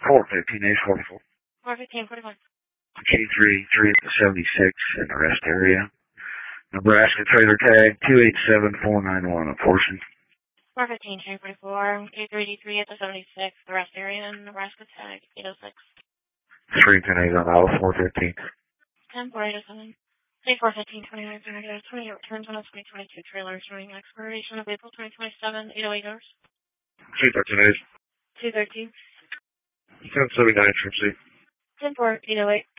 415 Ace 44. 415, 45. G33 at the 76 in the rest area. Nebraska trailer tag 287491, enforcing. 415, 44. G3D3 at the 76, the rest area, Nebraska tag 806. 310 on aisle 415. 10, 487. C415, 29, 28 returns on a 2022 trailer showing expiration of April 2027, 808 hours. C13 Ace. 213. 1079 from C. 10, 4, 808.